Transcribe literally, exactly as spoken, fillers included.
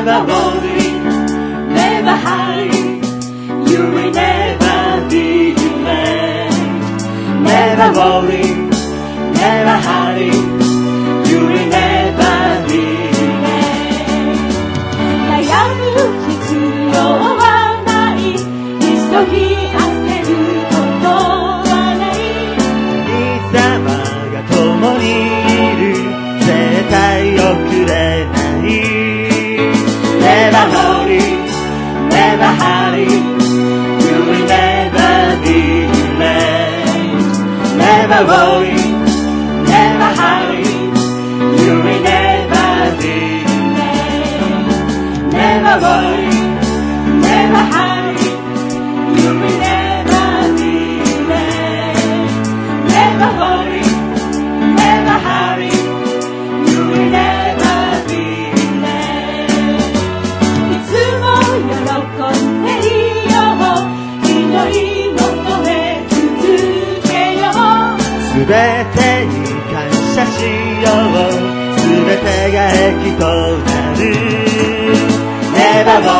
Never worry, never hurry, you will never be late. Never worry, never hurry, you will never be late. 悩む必要はない、急ぎ焦ることはない。神様が共にいる、絶対遅れない。Never worry, never hurry, you will never be late. Never worry, never hurry, you will never be late. Never worry, never hurry, you will never be late. Never worry, never hurry, you will never be late. いつも喜んでいよう、祈り求め続けよう。すべてに感謝しよう、すべてが益となる。Never